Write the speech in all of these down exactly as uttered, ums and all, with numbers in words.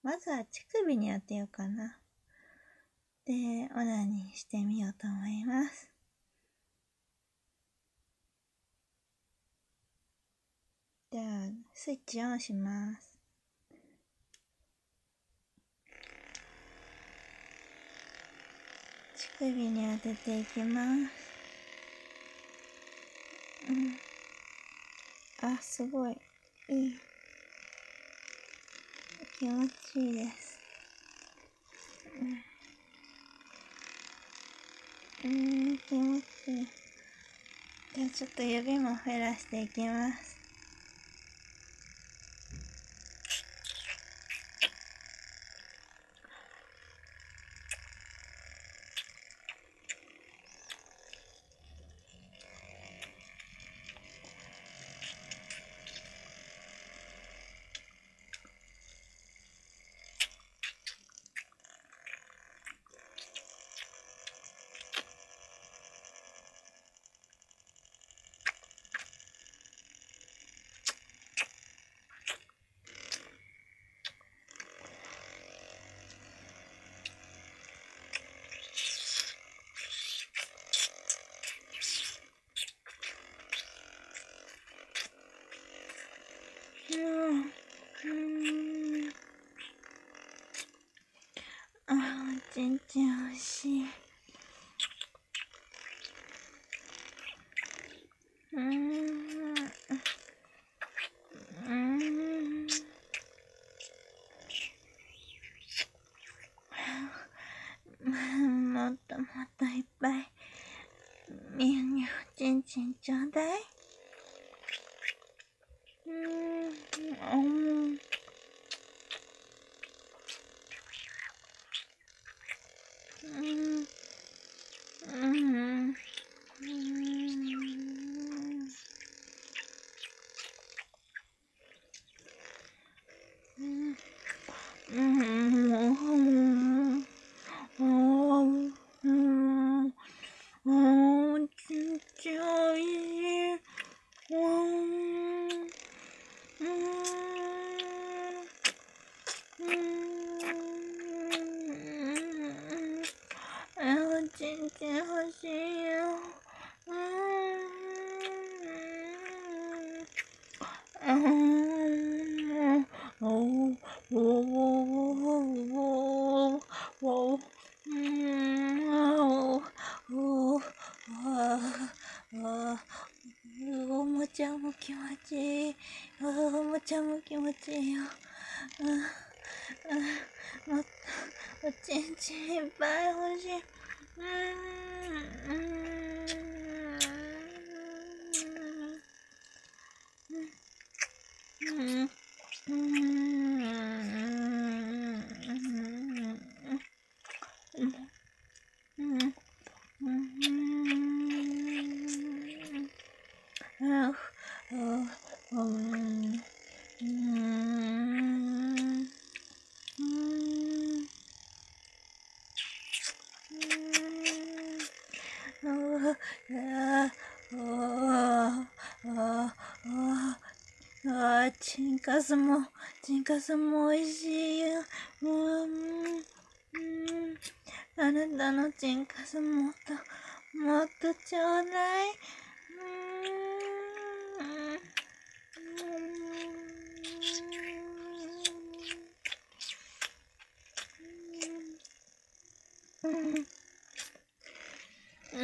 まずは乳首に当てようかな。で、オナニーしてみようと思います。じゃあ、スイッチオンします。乳首に当てていきます。うん。あ、すごい。いい。気持ちいいです。うん、うーん、気持ちいい。じゃあちょっと指も減らしていきます。うん、うーん。あ、おちんちん欲しい。うーん。うーん。もっともっといっぱい。みゅうみゅう、ちんちんちょうだい。うーん。うん。うん。うん。うん。うん。うん。うん。ちんちんおいしい。うん。うん。うん。あ、ちんちん欲しいよ。うーん。うーん。おー、おー、おー、おー、うーん、おー、おー、あー、おもちゃも気持ちいい。おもちゃも気持ちいいよ。あ、あ、もっと、おちんちんいっぱい欲しい。うーん、うーん、うん、うん、うん、うん。あ、あ、うん、うん、うん。ああ、ああ、ああ、チンカスも、チンカスも美味しいよ。うん、うん。あなたのチンカスもっと、もっとちょうだい。うん。うん。うん。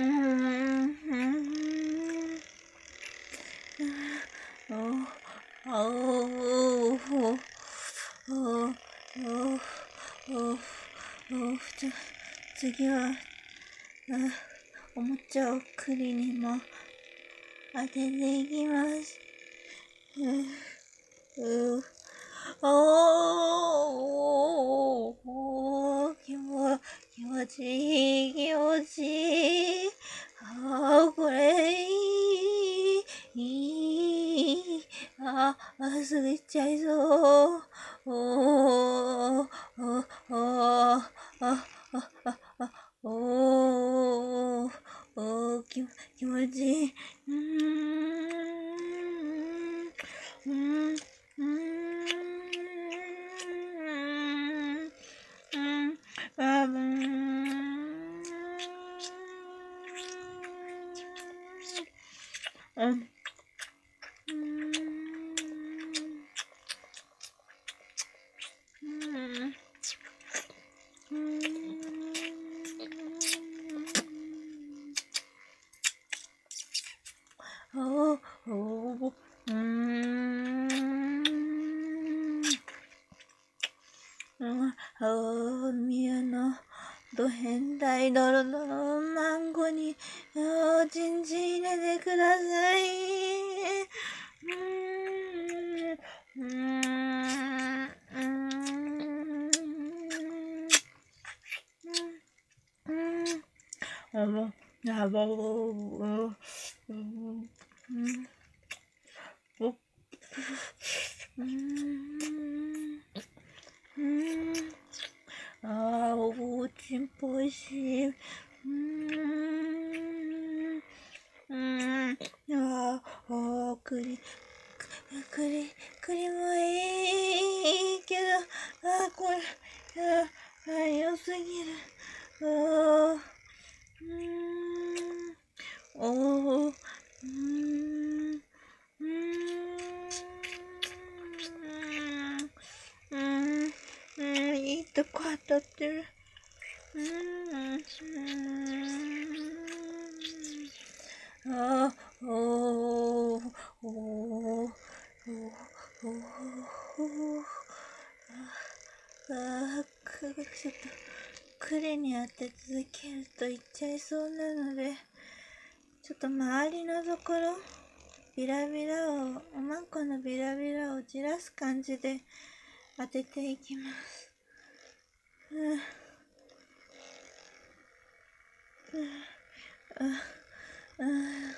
おおおおおおおじゃ次はおもちゃを栗にも当てていきます。ううおーおー気持気持ちいい気持ちいい。ああこれいいいい。ああすぐ行っちゃいそう。おーおーおーああああおーおー気気持ちいい。うーんうーんうーんうんうんおおうーんお宮のド変態ドロドロマンゴにおちんちん入れてください。うーんうーんうーんあのあぼうんうんうんうんあーおちんぽおいしい。うーんうんあー栗栗栗もいいけどあーこれあー良すぎる。あーうーんおーうーんうーんうーんうんいいとこ当たってる。うーんうーんあーおーおーおーおーあーくちょっと栗に当て続けるといっちゃいそうなのでちょっと周りのところビラビラをおまんこのビラビラをじらす感じで当てていきます。うんうんうん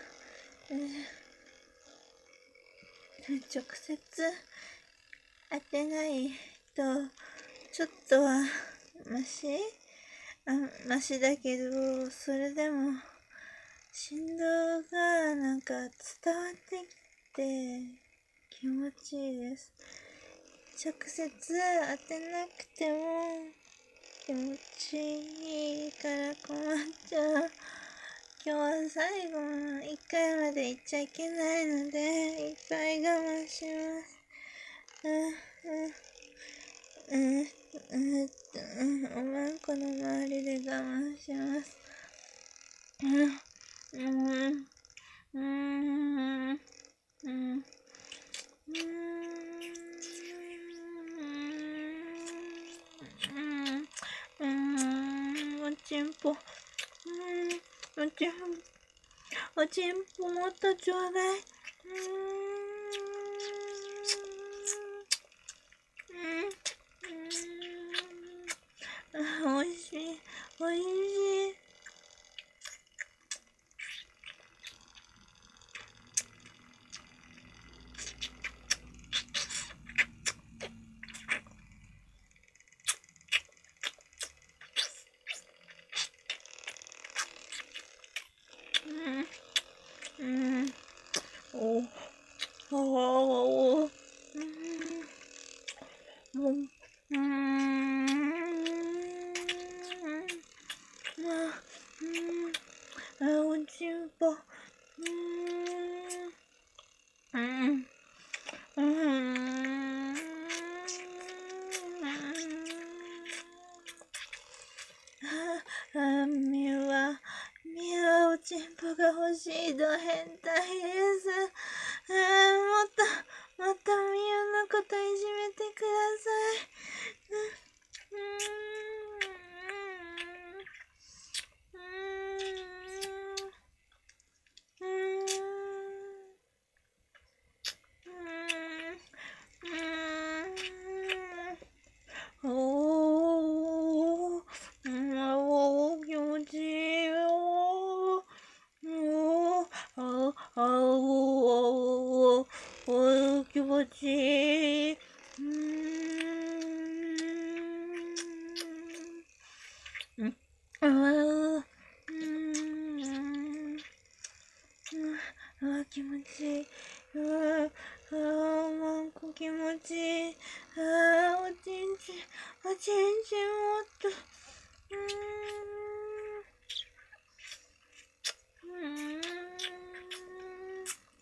うん直接当てないとちょっとはマシあマシだけどそれでも振動がなんか伝わってきて気持ちいいです。直接当てなくても気持ちいいから困っちゃう。今日は最後のいっかいまで行っちゃいけないのでいっぱい我慢します。うんうんうんうんおまんこの周りで我慢します。うんうんうんうんうん、おちんぽ、うん、おちんぽ、おちんぽもっとちょうだい。うん、おいしい、おいしい。うん、うん、お、お、お、うん、うん、うん、あ、おちんぽ、うん、うん、うん、あ、みは、みはおちんぽが欲しいと変態です。あ、もっと、もっとみゆのこといじめてください。うーん、うーん、うーん、うーん、おー、うん、おー、気持ちいいよー。おー、あ、あ、おー、おー、気持ちいい。うーん、あー、うーん、あー、気持ちいい。あー、あー、なんか気持ちいい。あー、おちんちん、おちんちんもっと。うーん、うーん。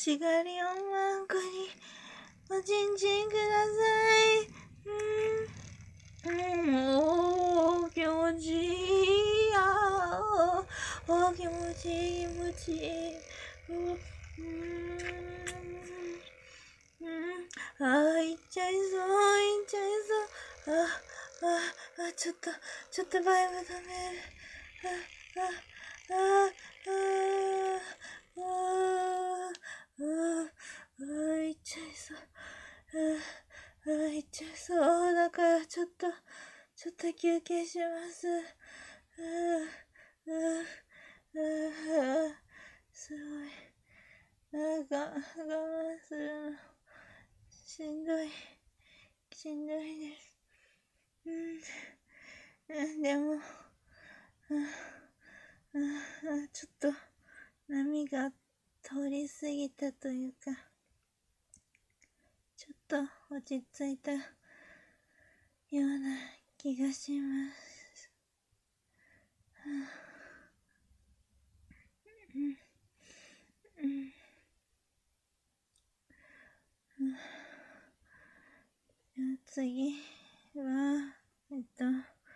しがりをまんこにおちんちんください。うん、うん、おー、気持ちいい。あー、おー、気持ちいい、気持ちいい。うん、うん、あー、いっちゃいそう、いっちゃいそう。あ、あ、あ、ちょっと、ちょっとバイブ止める。あ、あ、あ、あ、あ、あ、あ、あ、いっちゃいそう。あ、あ、いっちゃいそう。だから、ちょっと、ちょっと休憩します。あ、あ、あ、あ、すごい。なんか、我慢するの、しんどい。しんどいです。うん。うん、でも、ああ、ちょっと波が通り過ぎたというか、ちょっと落ち着いたような気がします。うんうんうん、次は、えっと、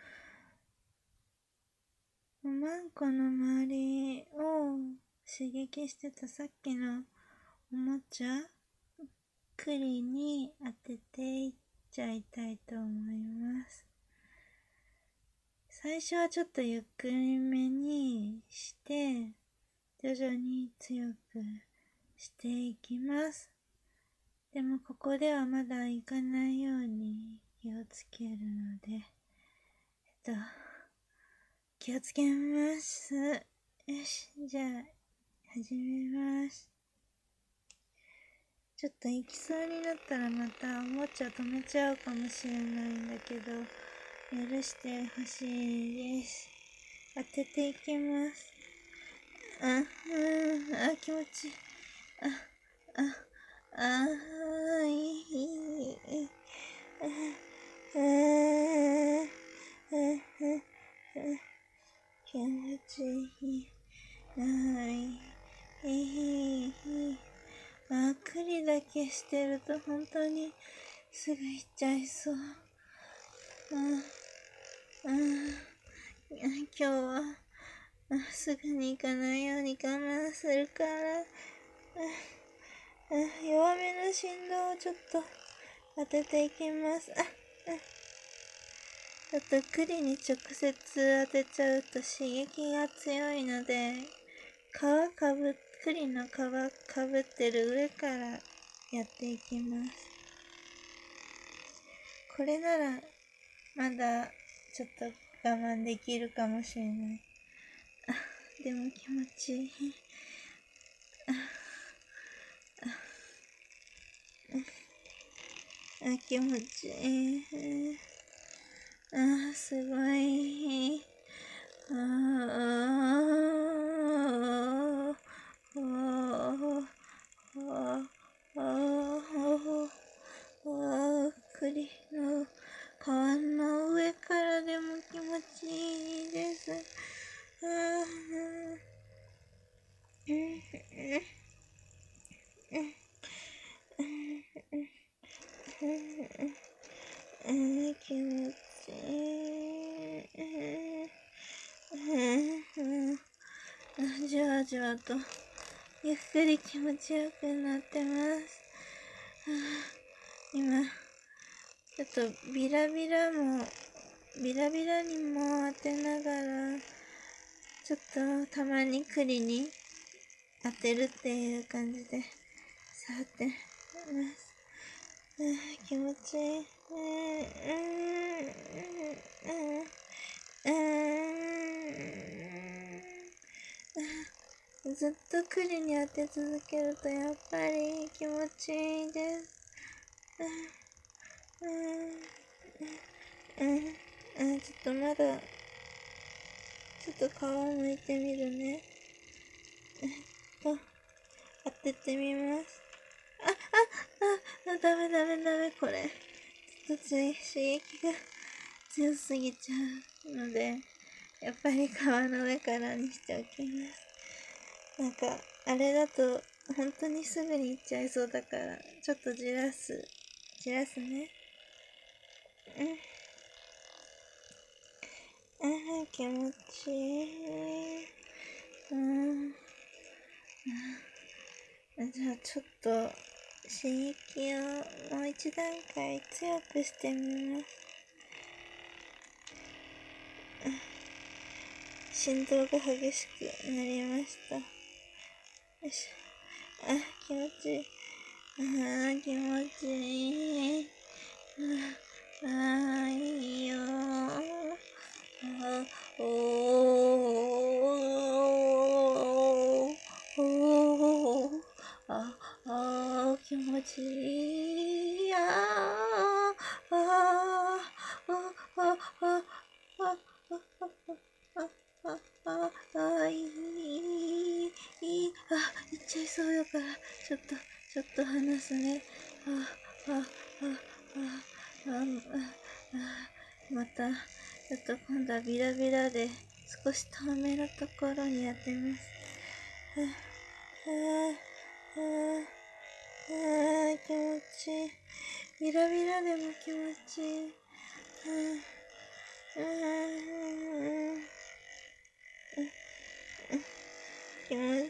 おまんこの周りを刺激してたさっきのおもちゃ、栗に当てていっちゃいたいと思います。最初はちょっとゆっくりめにして、徐々に強くしていきます。でもここではまだ行かないように気をつけるので、えっと、気をつけます。よし、じゃあ、始めます。ちょっと行きそうになったらまたおもちゃ止めちゃうかもしれないんだけど、許してほしいです。当てていきます。あ、うん、あ、気持ちいい。あ、あ、あー、いい。あ、あー、あ、気持ちいい。はい。いい。あ、栗だけしてると本当にすぐ行っちゃいそう。あ、あ、今日はあすぐに行かないように我慢するから、ああ弱めの振動をちょっと当てていきます。あ、あ、ちょっと栗に直接当てちゃうと刺激が強いので、皮かぶ、栗の皮かぶってる上からやっていきます。これならまだちょっと我慢できるかもしれない。あ、でも気持ちいい。あ、気持ちいい。あ、すごい。ああ、ああ、ああ、栗の皮の上からでも気持ちいいです。ああ、気持ちいい。じわじわとゆっくり気持ちよくなってます。今ちょっとビラビラもビラビラにも当てながらちょっとたまに栗に当てるっていう感じで触ってます。気持ちいい。ずっと栗に当て続けるとやっぱり気持ちいいです。ちょっとまだちょっと皮をむいてみるね。と当ててみます。あ、あ、あ、ダメダメダメ、これ。ちょっと刺激が強すぎちゃうので、やっぱり皮の上からにしておきます。なんか、あれだと本当にすぐに行っちゃいそうだから、ちょっとじらす。じらすね。うん。ああ、気持ちいい。うん。じゃあちょっと刺激をもう一段階強くしてみます。振動が激しくなりました。よいしょ。あ、気持ちいい。あー、気持ちいい。あー、いいよー。あー、おー、おー、あ、あー、気持ちいい。あー、あー、あ、あ、あ、あ、あ、あ、あ、いい、いい、あ、行っちゃいそうだから、ちょっと、ちょっと離すね。あ、あ、あ、あ、あ、あ、また、ちょっと今度はビラビラで少し遠めのところにやってます。あ、あ、あ、あ、気持ちいい。ビラビラでも気持ちいい。あ、あ、気持ちいい。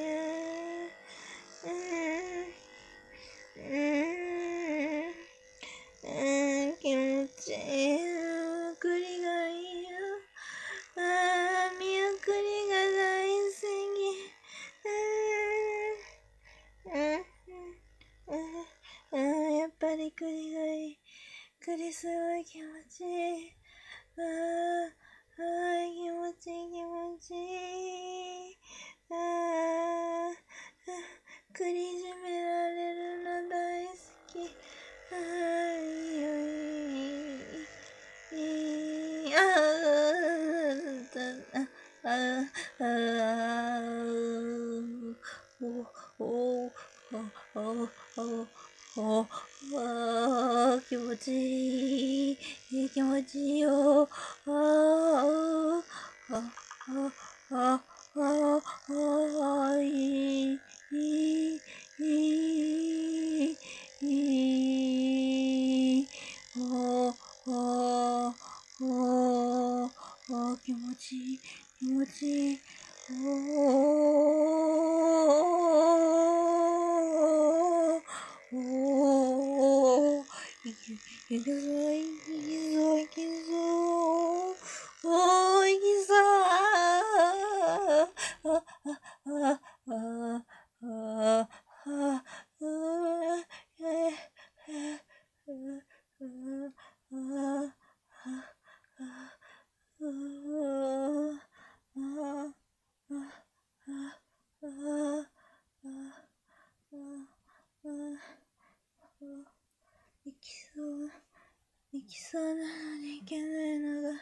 うん、うん、気持ちいい。栗がいいよ。あー、見送りが大好き。うん、うん、うん、やっぱり栗がいい。栗すごい気持ちいい。あー、あー、気持ちいい、気持ちいい。あー、栗締められるの大好き。あー、いいよ、いい、いい。あー、あー、あー、お、お、お、お、お、お、あー、気持ちいい。いい気持ちいいよ。あー、あ、あ、あ、あ、あ、いい、いい、いい、いい、あ、あ、あ、あ、気持ちいい、気持ちいい。おー、おー、いく、いくぞ、いくぞ、いくぞ。おー、いくぞー。あ、あ、あ、あ、あ、あ、あ、行きそう、行きそうなのに行けないのが、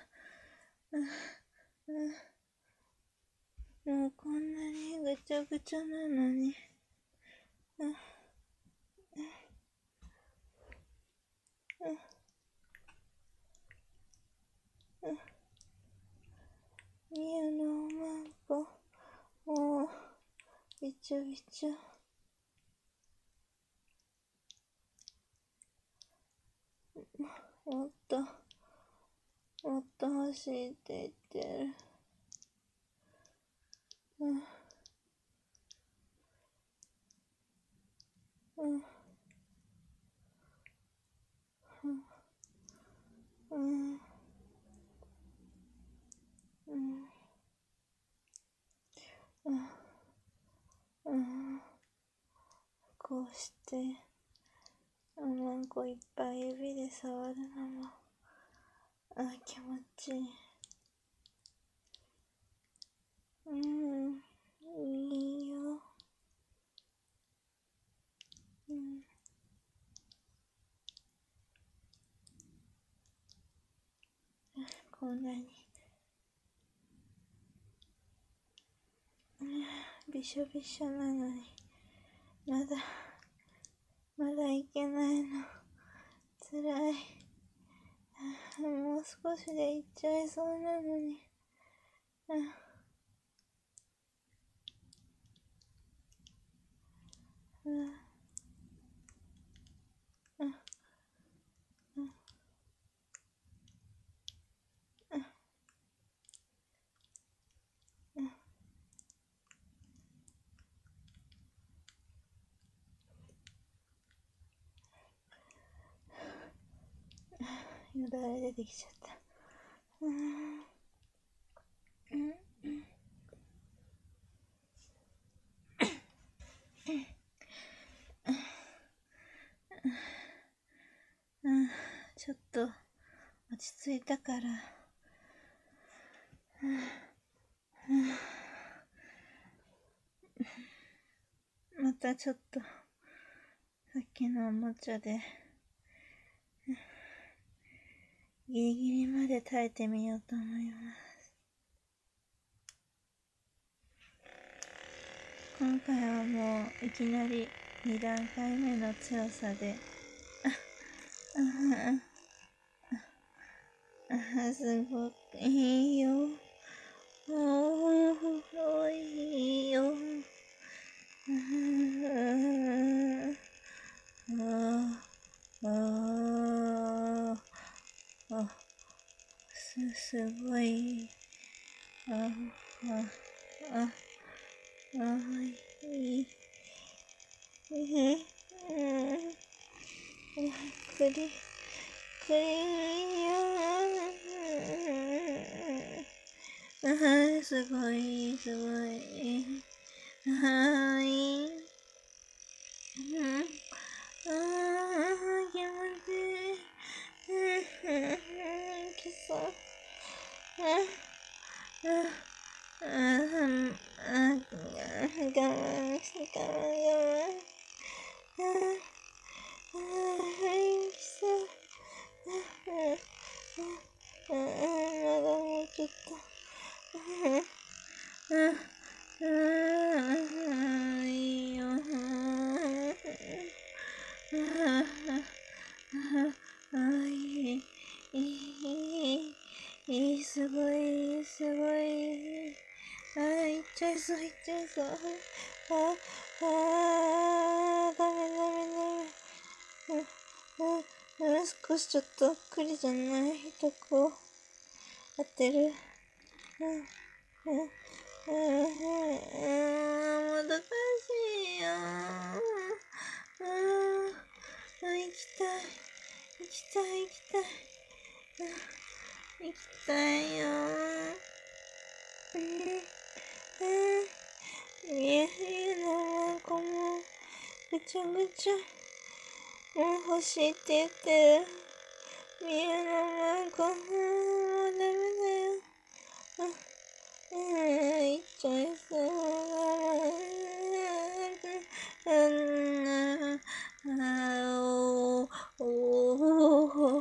もうこんなにぐちゃぐちゃなのに。みゆのマンコ、もう、びちょびちょ。もっと、もっと欲しいって言ってる。うん、うん、うん、うん、うん、うん。こうして、マンコいっぱい指で触るのも、あ、気持ちいい。うん、いいよ。うん、こんなに、うん、びしょびしょなのに、まだ、まだいけないの。つらい。もう少しで行っちゃいそうなのに。 よだれ出てきちゃった。うーん。うんうん、ちょっと落ち着いたから、うんうん、またちょっとさっきのおもちゃでギリギリまで耐えてみようと思います。今回はもういきなりに段階目の強さですごくいいよ。おー、いいよ。あああす、すごい。ああ、あ、あ、いい。え、うん。くり、くりよ。ああ、すごい、すごい。はい。うん。ああ、気持ちいい。うん、うん、きそう。うん、うん、うん、我慢して、我慢、我慢。うん、きそう。うん、うん、まだもうちょっと。うん、うん、いいよ。あ、いい、いい、いい、すごい、すごい。あ、いっちゃいそう、いっちゃいそう。あ、あー、ダメ、ダメ、ダメ。うん、うん、少しちょっとクリじゃないとこ当てる。うん、うん、うん、うん、難しいよ。うん、行きたい。行きたい、行きたい。行きたいよ。うん、うん。見えるのなんかもう、ぐちゃぐちゃ。もう欲しいって言ってる。見えるのなんか、もうダメだよ。うん、うん、行っちゃいそう。うん、あおお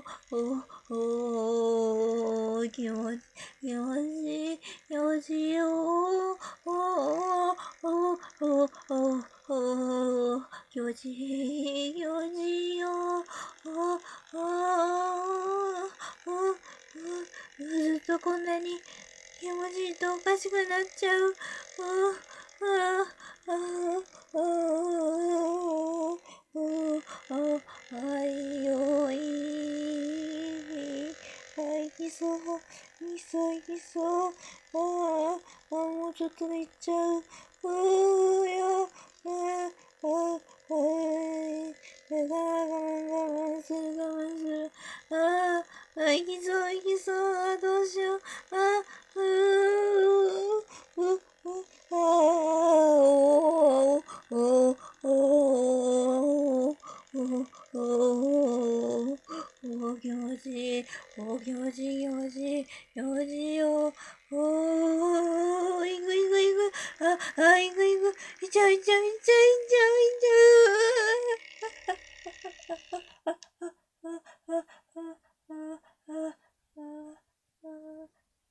おお気持ち、気持ちいい、気持ちいいよ。おおおおお気持ちいい、気持ちいいよ。おおおずっとこんなに気持ちいいとおかしくなっちゃう。あああああああいよいい。あ、行きそう。行きそう、行きそう。ああ、もうちょっとで行っちゃう。うーよ。ああ、ああ、我慢、我慢する、我慢する。ああ、あ、行きそう、行きそう。あ、どうしよう。あ、うー、う、う、あー、おー、おー、おー、おー、おー、気持ちいい。おー、気持ちいい、気持ちいい。気持ちいいよ。おー、いくいくいく。あ、あ、いくいく。いっちゃう、いっちゃう、いっちゃう、いっちゃう、いっちゃう。あ、あ、あ、あ、あ、あ、あ、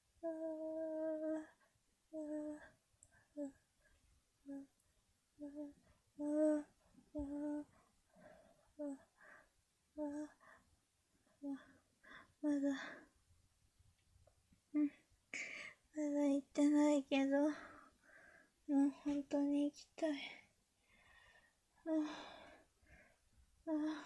まだ、うん、まだ行ってないけど、もう本当に行きたい。ああ、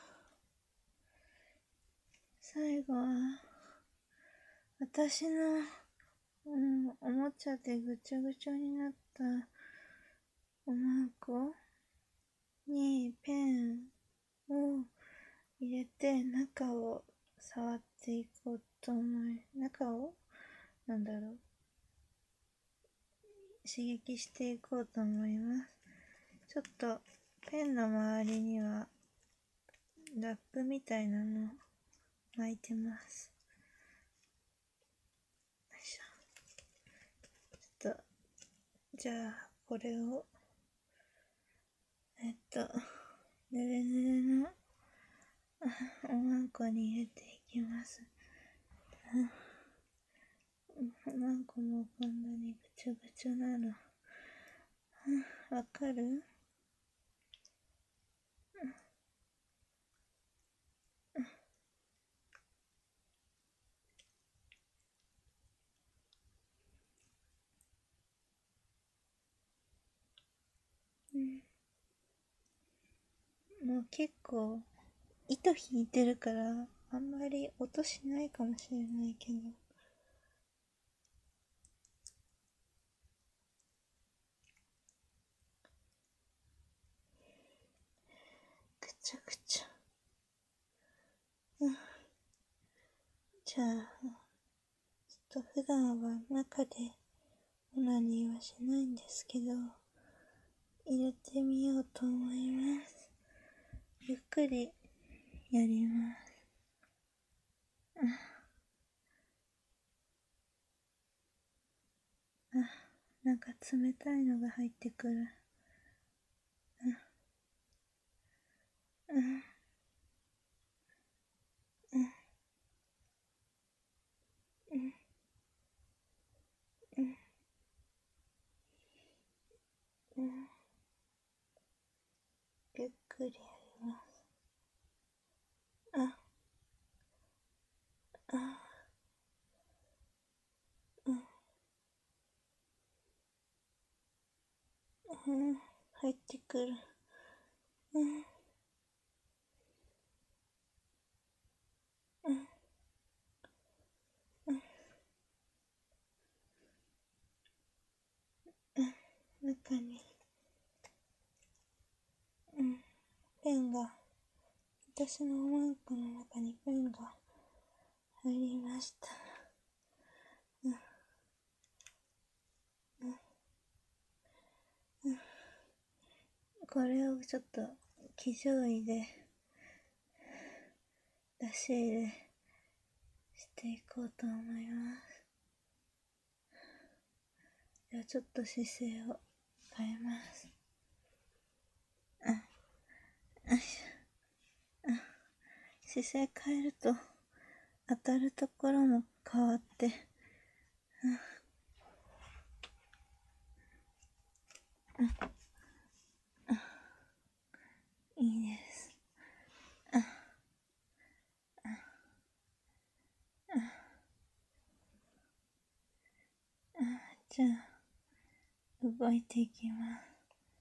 最後は、私の、うん、おもちゃでぐちゃぐちゃになったおまんこにペンを入れて中を触っていこうと思い、中を、なんだろう、刺激していこうと思います。ちょっと、ペンの周りには、ラップみたいなのを巻いてます。よいしょ。ちょっと、じゃあ、これを、えっと、ぬるぬるのおまんこに入れていきます。おまんこもこんなにぐちょぐちょなの。わかる？うん、もう結構糸引いてるからあんまり音しないかもしれないけど、ぐちゃぐちゃ。うん、じゃあちょっと普段は中でオナニーはしないんですけど、入れてみようと思います。ゆっくりやります。あ、なんか冷たいのが入ってくる。うん、うん、うん、うん、うん、うん、ゆっくりやります。あ、あ、うん、うん、入ってくる。うん、うん、うん、うん、中に、うん、ペンが、私のおまんこの中にペンが入りました。うん、うん、うん、これをちょっと、気上位で、出し入れしていこうと思います。じゃあちょっと姿勢を変えます。あ、よいしょ。あ、姿勢変えると当たるところも変わって、いいです。じゃあ動いていきます。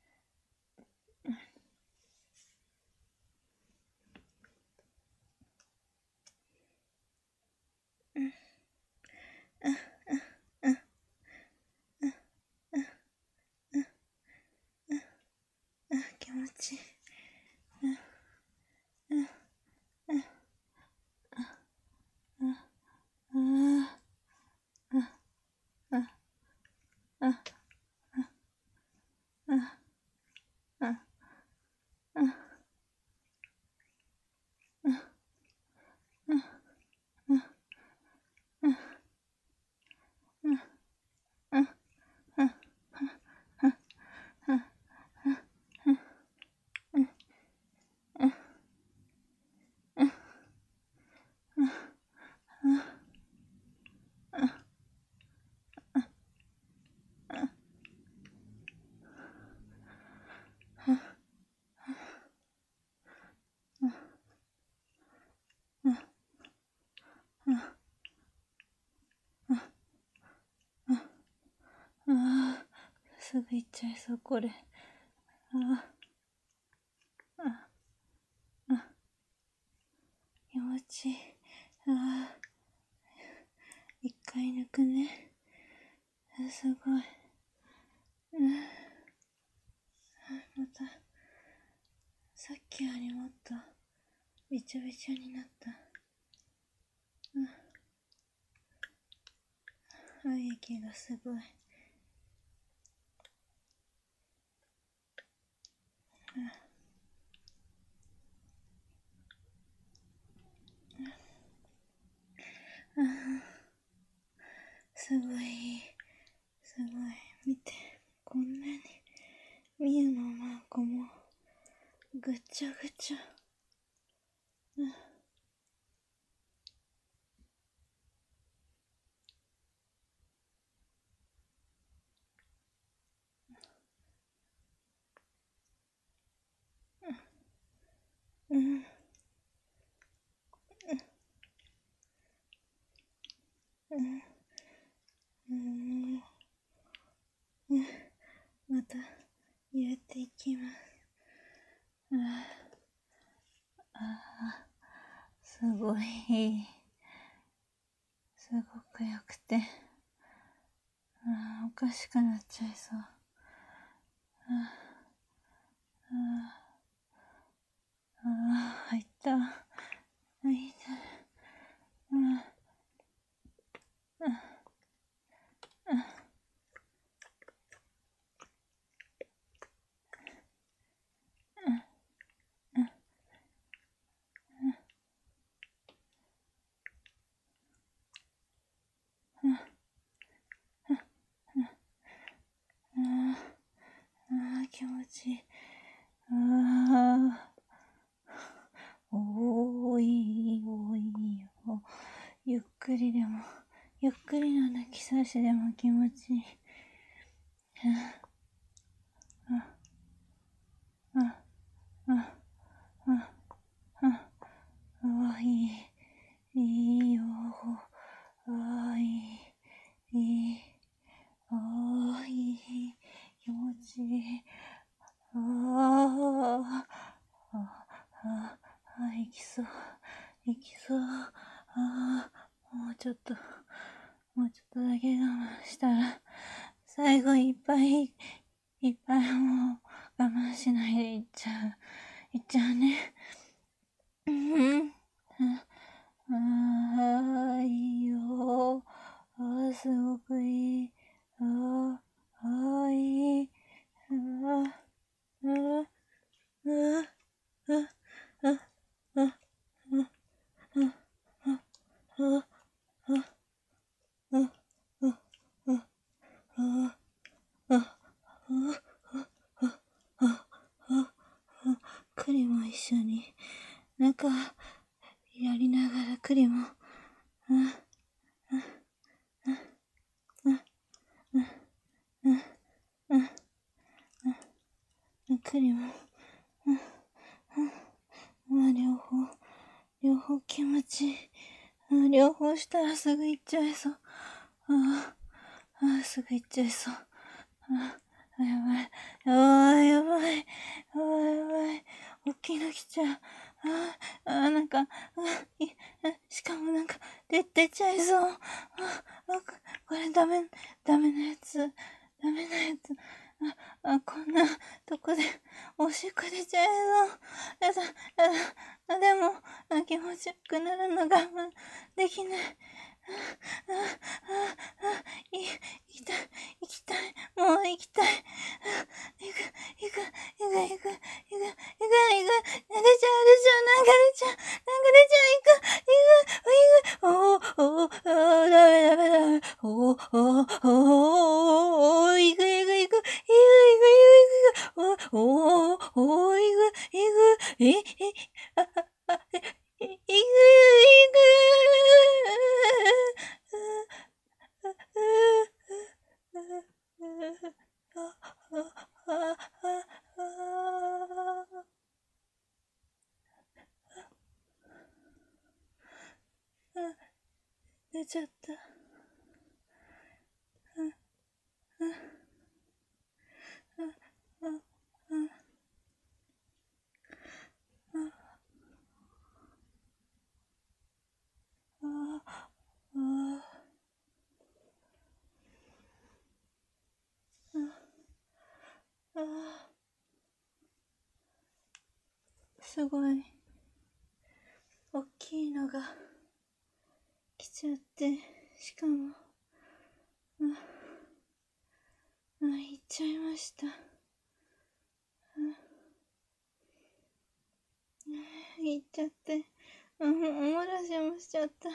あ、気持ちいい。ああ、あ、あ、あ、あ、すぐ行っちゃいそう、これ。あ、あ、あ、気持ちいい。あ、一回抜くね。すごい。うん、また、さっきよりもっと、びちゃびちゃになった。 うん、息がすごい。うん、すごい、すごい。見て、こんなに、みゆのマークも、ぐちゃぐちゃ。うん。うん。うん。うん。うん。また、やっていきます。ああ、すごい。すごくよくて。ああ、おかしくなっちゃいそう。ああ、ああ、入った。入った。ああ、ああ、ああ、気持ちいい。ああ、おーい、おいよ。ゆっくりでも、ゆっくりの泣き差しでも気持ちいい。あ、あ、あ、あ、あ、あ、いい、いいよ。あ、いい、いい、あ、いい、気持ちいい。ああ、ああ、あ、行きそう、行きそう。ああ、もうちょっと、もうちょっとだけ我慢したら、最後いっぱい、いっぱいもう我慢しないで行っちゃう、行っちゃうね。うん。ああ、いいよ。ああ、すごくいい。ああ、ああ、いい。ああ、ああ、ああ、ああ、ああ、栗も一緒に、なんか、やりながら栗も、栗も、まあ、両方、両方気持ちいい。あ、両方したらすぐ行っちゃいそう。ああ、すぐ行っちゃいそう。ああ、やばい。ああ、やばい。ああ、やばい。大きいの来ちゃう。ああ、あなんか、あいしかもなんか、出、出ちゃいそう。ああ、これダメ、ダメなやつ。ダメなやつ。あ、あこんなとこで、おしっこ出ちゃいそう。やだ、やだ。でも、気持ちよくなるの我慢できない。ああ、ああ、い、行きたい、行きたい、もう行きたい。行く、行く、行く、行く、行く、行く、行く、出ちゃう、出ちゃう、なんか出ちゃう、なんか出ちゃう、行く、行く、行く、おー、おー、おー、ダメ、ダメ、ダメ、おー、おー、おー、行く、行く、行く、行く、行く、行く、行く、おー、おー、行く、行く、え、え、あ、あ、あ、え、行く、行く、出ちゃった。すごい大きいのが来ちゃって、しかも、あ、あ、行っちゃいました。あ、行っちゃって、あ、お漏らしもしちゃった。あ、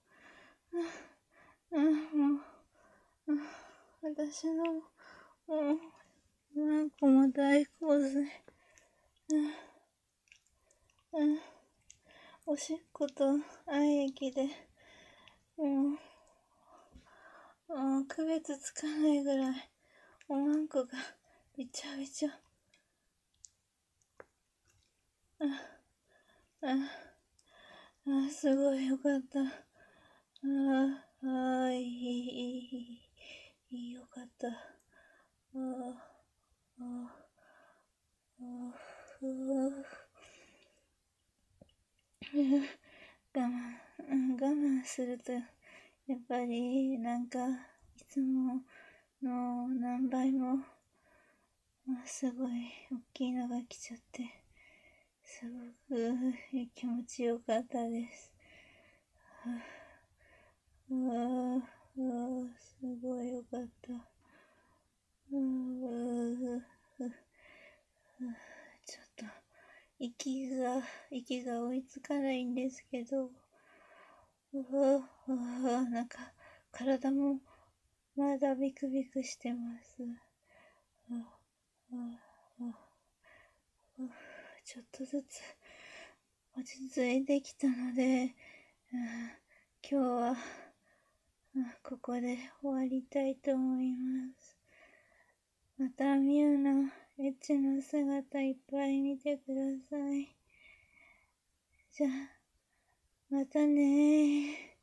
あ、もう、あ、私の、もう、何個も大洪水。あ、あ、おしっこと愛液で、もう、あ、区別つかないぐらい、おまんこがびちゃびちゃ。あ、あ、あ、すごいよかった。ああ、いい、いい、いい、よかった。ああ、ああ、ふう、我慢、うん、我慢すると、やっぱり、なんか、いつもの何倍も、あ、すごい、大きいのが来ちゃって、すごく気持ちよかったです。ああ、ああ、すごいよかった。ああ、ちょっと、息が、息が追いつかないんですけど、うわあ、なんか、体もまだビクビクしてます。ああああ、ちょっとずつ落ち着いてきたので、今日はここで終わりたいと思います。またミュウのエッチな姿いっぱい見てください。じゃあ、またねー。